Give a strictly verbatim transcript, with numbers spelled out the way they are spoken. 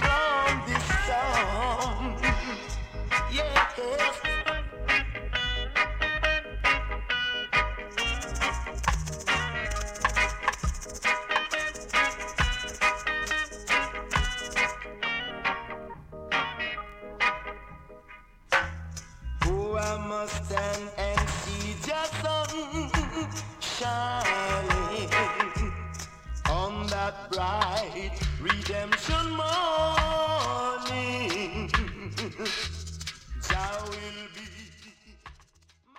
from this song. Yes. Oh, I must stand and see just sun shining on that bright redemption.